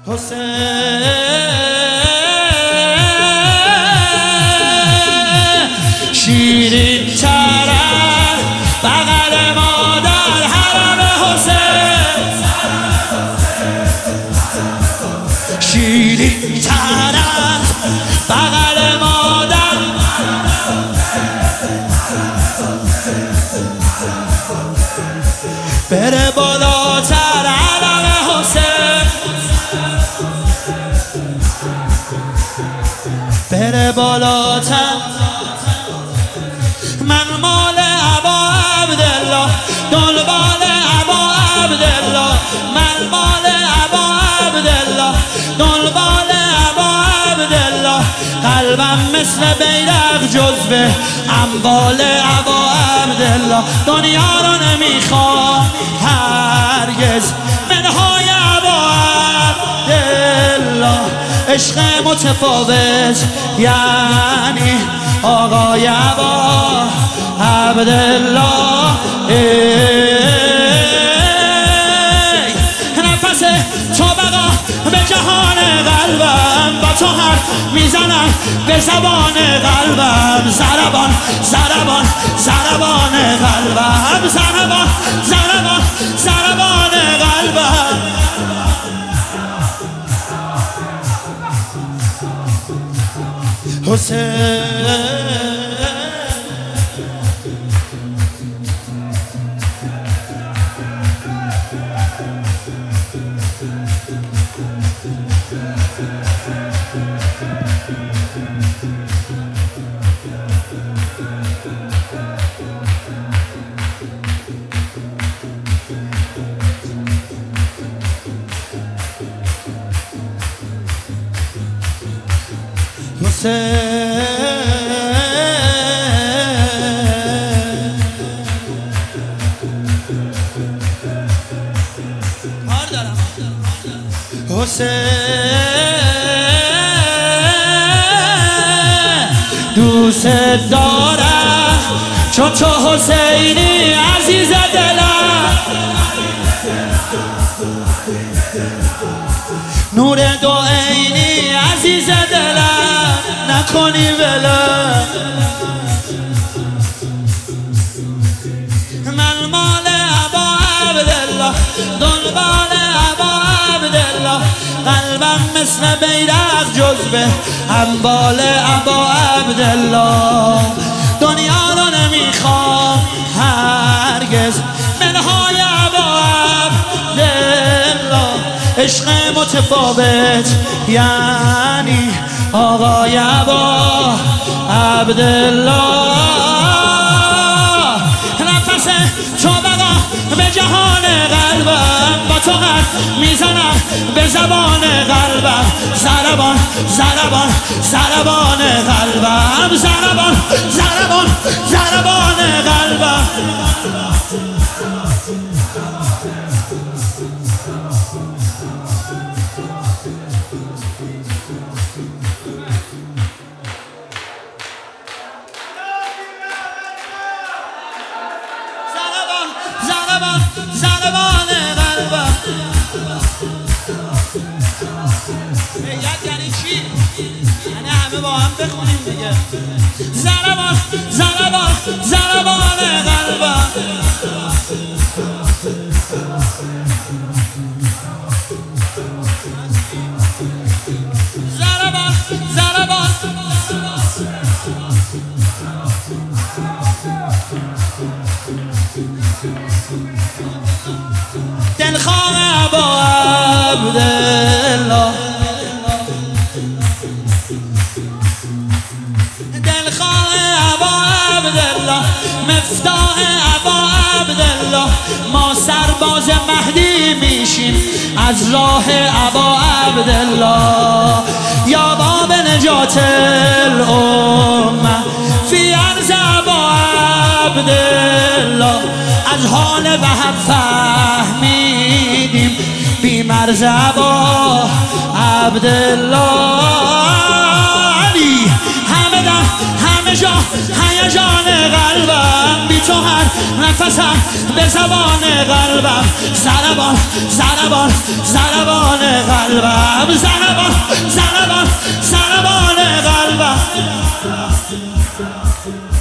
حسین شیرین چرد بغل مادر حرم حسین شیرین چرد بغل مادر بره بالاتر علم حسین بره بالاتر من مال ابا عبدالله دنبال ابا عبدالله من مال ابا عبدالله دنبال ابا عبدالله قلبم مثل بیرق جزوه اموال ابا عبدالله دنیا رو نمیخوام هرگز منهای ابا عبدالله عشق متفاوت یعنی آقای ابا عبدالله نفس تو بقا به جهان قلبم با تو حرف میزنم به زبان قلبم ضربان ضربان ضربان قلبم ضربان ضربان ضربان قلبم حسین دوست دارم چون تو حسینی عزیز دلم نور دو عینی عزیز دلم نکنی ولم من مال ابا عبدالله دنبال ابا عبدالله قلبم مثل بیرق جزوه اموال ابا عبدالله دنیا رو نمیخوام هرگز منهای ابا عبدالله عشق متفاوت یعنی آقای ابا عبدالله نفس تو بقا به جهان قلبم با تو حرف میزنم به زبان قلبم ضربان ضربان ضربان قلبم ضربان ضربان ضربان قلبم ضربان قلبم یعنی چی؟ یعنی همه با هم بخونیم دیگه ضربان ضربان ضربان قلبم ضربان ضربان دلخواه ابا عبدالله دلخواه ابا عبدالله مفتاح ابا عبدالله ما سرباز مهدی میشیم از راه ابا عبدالله یا باب نجات الامه فی عرض ابا عبدالله از حال وهب فهمیدیم بی مرز ابا عبدالله علی همه دم همه جا هیجان قلبم بی تو هر نفسم به زبان قلبم ضربان ضربان ضربان قلبم ضربان ضربان ضربان قلبم